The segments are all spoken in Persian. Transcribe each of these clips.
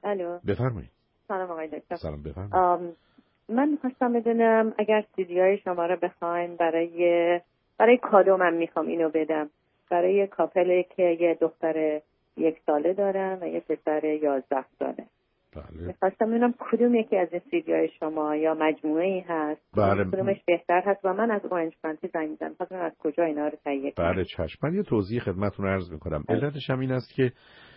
الو. بفرمایید. سلام آقای دکتر. سلام بفرمایید. من می‌خواستم بدونم اگر سیدی‌های شما رو بخواین برای کادو من میخوام اینو بدم. برای کاپلی که یه دختر 1 ساله دارن و یه پسر 11 ساله. بله. می‌خواستم ببینم کدوم یکی از این سیدی‌های شما یا مجموعه‌ای هست. بله. کدومش بهتر هست و من از اورنج کانتی زنگ می‌زنم. خواستم از کجا اینا رو تهیه کنم. بله چشم. من یه توضیح خدمتتون عرض می‌کنم. علتش هم این است که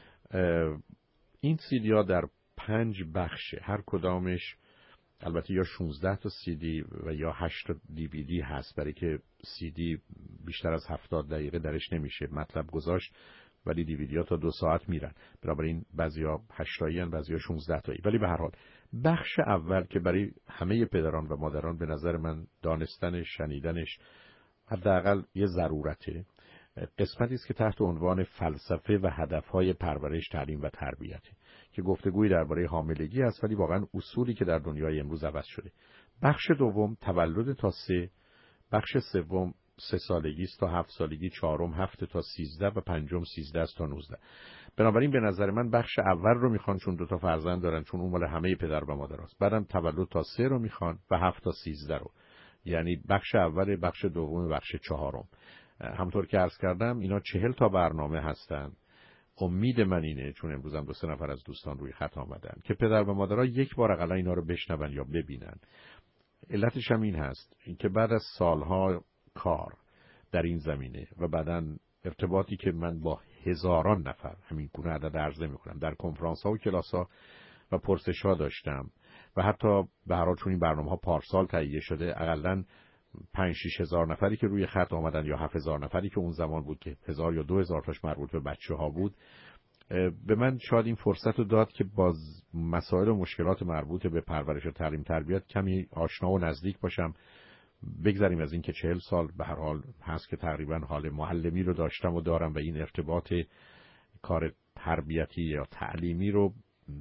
این سیدی‌ها در 5 بخشه. هر کدامش البته یا 16 تا CD و یا 8 تا DVD هست، برای که CD بیشتر از 70 دقیقه درش نمیشه مطلب گذاشت، ولی دیویدی‌ها تا 2 ساعت میرن. بنابراین بعضیا 8 تایی ان، بعضیا 16 تایی. ولی به هر حال بخش اول که برای همه پدران و مادران به نظر من دانستنش، شنیدنش حداقل یه ضرورته، قسمتی است که تحت عنوان فلسفه و هدف‌های پرورش، تعلیم و تربیت که گفتگویی درباره حاملگی است، ولی واقعا اصولی که در دنیای امروز عوض شده. بخش دوم تولد تا 3، بخش سوم 3 سالگی است تا 7 سالگی، چهارم 7 تا 13 و پنجم 13 تا 19. بنابراین به نظر من بخش اول رو میخوان چون 2 تا فرزند دارن، چون اون مال همه پدر و مادر است. بعدم تولد تا 3 رو میخوان و 7 تا 13 رو، یعنی بخش اول، بخش دوم، بخش چهارم. همطور که عرض کردم اینا 40 تا برنامه هستن. امید من اینه، چون امروز هم 2-3 نفر از دوستان روی خط آمدن، که پدر و مادرها یک بار حداقل اینا رو بشنون یا ببینن. علتش هم این هست اینکه بعد از سالها کار در این زمینه و بعداً ارتباطی که من با هزاران نفر، همین گونه عدد عرض نمی‌کنم، در کنفرانس ها و کلاس ها و پرسش ها داشتم و حتی به هر حال چون این برنامه ها پارسال تهیه شده، حداقل 5-6 هزار نفری که روی خط آمدن یا 7,000 نفری که اون زمان بود که 1000 یا 2000 تاش مربوط به بچه‌ها بود، به من شاید این فرصت رو داد که با مسائل و مشکلات مربوط به پرورش و تعلیم تربیت کمی آشنا و نزدیک باشم. بگذاریم از این که 40 سال به هر حال هست که تقریبا حال معلمی رو داشتم و دارم و این ارتباط کار تربیتی یا تعلیمی رو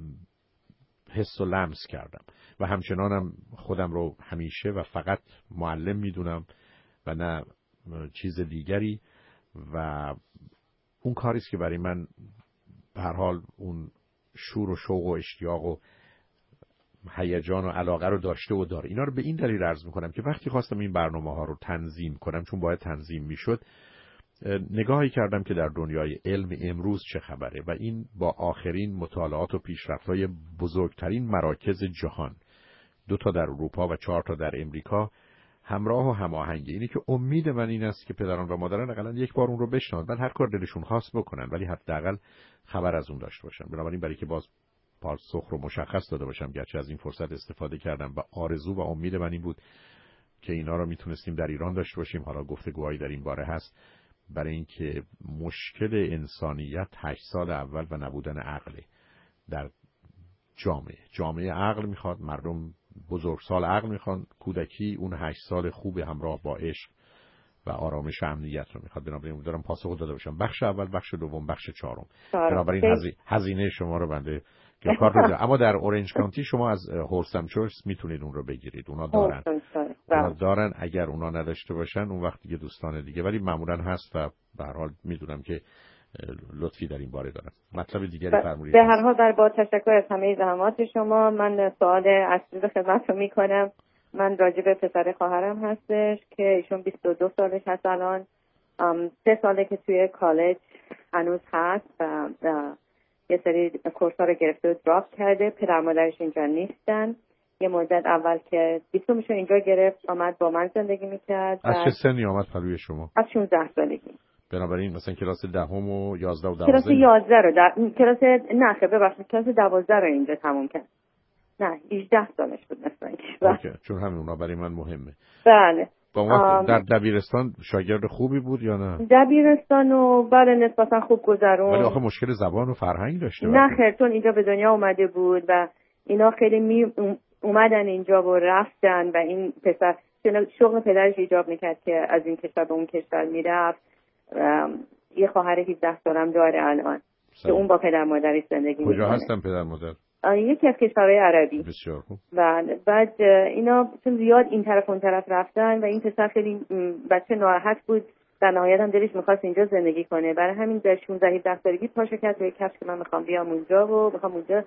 حس و لمس کردم و همچنانم خودم رو همیشه و فقط معلم میدونم و نه چیز دیگری، و اون کاریست که برای من به هر حال اون شور و شوق و اشتیاق و هیجان و علاقه رو داشته و داره. اینا رو به این دلیل عرض میکنم که وقتی خواستم این برنامه ها رو تنظیم کنم، چون باید تنظیم میشد، نگاهی کردم که در دنیای علم امروز چه خبره و این با آخرین مطالعات و پیشرفت‌های بزرگترین مراکز جهان، 2 تا در اروپا و 4 تا در امریکا، همراه و هماهنگه. اینه که امید من این است که پدران و مادران حداقل یک بار اون رو بشنون، بعد هر کار دلشون خواست بکنن، ولی حداقل خبر از اون داشته باشن. بنابراین برای که باز پاسخ رو مشخص داده باشم، گرچه از این فرصت استفاده کردم و آرزو و امید من این بود که اینا رو میتونستیم در ایران داشته باشیم. حالا گفتگوهایی در این باره هست، برای اینکه مشکل انسانیت 8 سال اول و نبودن عقل در جامعه عقل میخواد، مردم بزرگسال عقل میخوان، کودکی اون 8 سال خوب همراه با عشق و آرامش و امنیت رو میخواد. بنابراین دارم پاسخ داده باشم بخش اول، بخش دوم، بخش چهارم. بنابراین هزینه شما رو بنده که کار رو اما در اورنج کانتی شما از هورسام چورس میتونید اون رو بگیرید. اونا دارن اگر اونا نداشته باشن اون وقت دیگه دوستان دیگه، ولی معمولا هست و به هر حال میدونم که لطفی در این باره دارن. مطلب دیگری فرمودید. به هر حال با تشکر از همه زحمات شما، من سوال اصلی رو خدمتتون میکنم. من راجع به پسر خواهرم هستش که ایشون 22 سالش هست الان، 3 ساله که توی کالج هنوز هست و یه سری کورس‌ها رو گرفته و دراپ کرده. پدر مادرش اینجا نیستن. یه مدت اول که دیپلمشو اینجا گرفت آمد با من زندگی میکرد. از چه سنی آمد پلوی شما؟ از 16 سالگی. بنابراین مثلا کلاس 10 و 11 و 12 کلاس 11 رو کلاس نه خب ببخشید کلاس 12 رو اینجا تموم کرد. نه 18 سالش بود مثلا. اوکی، چون همین اونا برای من مهمه. بله. با در دبیرستان شاگرد خوبی بود یا نه؟ دبیرستان و بله نسبتا خوب گذرون. ولی آخه مشکل زبان و فرهنگ داشته. نه خیر، چون اینجا به دنیا اومده بود و اینا خیلی اومدن اینجا و رفتن و این پسر شغل پدرش ایجاب میکرد که از این کشور به اون کشور میرفت. یه خواهر 17 سالم داره الان که اون با پدر مادرش زندگی میکنه. کجا هستن پدر مادر؟ یکی از کشورهای عربی. بسیار خوب. بعد اینا چون زیاد این طرف اون طرف رفتن و این پسر خیلی بچه ناراحت بود، در نهایت هم دلش میخواست اینجا زندگی کنه. برای همین در 16-17 سالگی پاشو کرد به کفش که من میخوام بیام اونجا و میخوام اونجا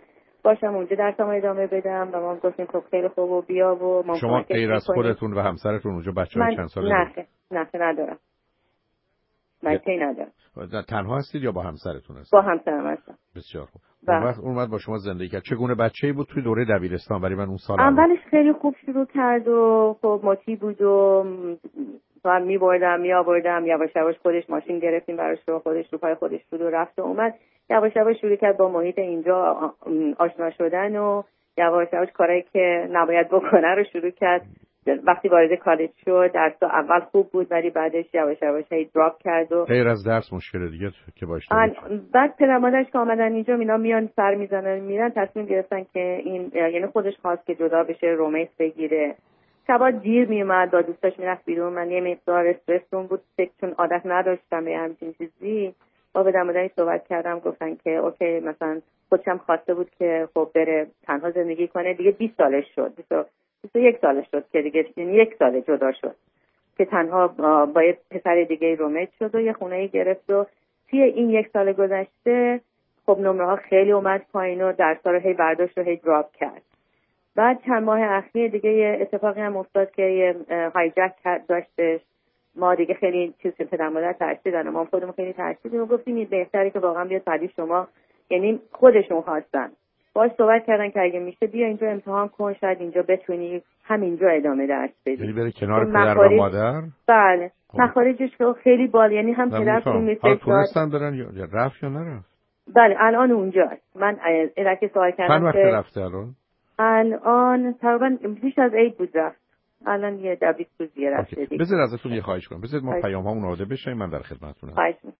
باشم اونجا درسم ادامه بدم و ما گفتیم خب خیلی خوب و بیا و ما شما غیر از خودتون و همسرتون اونجا بچه‌های چند ساله دارید؟ نه ندارم. بچه‌ای ندارم. تنها هستید یا با همسرتون هستید؟ با همسرم هستم. بسیار خوب. اون وقت اومد با شما زندگی کرد. چگونه بچه‌ای بود توی دوره دبیرستان؟ برای من اون سال اولش خیلی خوب شروع کرد و خب مطیع بود و من می‌بردم می‌آوردم، یواش یواش خودش ماشین گرفتیم براش رو، خودش رو پای خودش بود و رفت و اومد. یواش یواش شروع کرد با محیط اینجا آشنا شدن و یواش یواش کارهایی که نباید بکنه رو شروع کرد. وقتی وارد کالج شد درس اول خوب بود ولی بعدش یواش یواش هی دراپ کرد و غیر از درس مشکل دیگه که باشه. بعد پدر مادرش که آمدن اینجا اینا میان سر میزنن میرن، تصمیم گرفتن که این یعنی خودش خواست که جدا بشه، رومیت بگیره. شبا دیر میومد با دوستاش میرفت بیرون. من یه مقدار استرسون بود چون عادت نداشتم به همچین چیزی. با پدر مادرش صحبت کردم گفتن که اوکی، مثلا خودشم خواسته بود که خب بره تنها زندگی کنه. دیگه 20 سالش شد، 21 سالش شد که دیگه یک سال جدا شد که تنها با یه پسر دیگه رومت شد و یه خونه‌ای گرفت و توی این یک سال گذشته خب نمره ها خیلی اومد پایین و درس‌ها رو هی برداشت و هی دراپ کرد. بعد چند ماه اخیر دیگه یه اتفاقی هم افتاد که یه هایجک داشتش. ما دیگه خیلی چیز پدر مادر ترسیدن، ما خودمون خیلی ترسیدیم و گفتیم این بهتره که واقعا بیاد پدر شما، یعنی خودشون خواستن باهاش صحبت کردن که اگه میشه بیا اینجا امتحان کن، شاید اینجا بتونی همینجا ادامه درس بدی. یعنی بره کنار پدر و مادر؟ بله. مخارجش خیلی بالا، یعنی هم پدر پول میفرستاد. تونستن برن یا رفت یا نرفت؟ بله الان اونجاست. من الکی سوال کردم چند وقت رفته الان؟ الان تقریبا بیش از عید بود رفت. الان یه 20 روز دیگه رفته دیگه. بذار ازتون یه خواهش کنم. بذارید ما پیام‌هامون آماده بشه، من در خدمتتونم.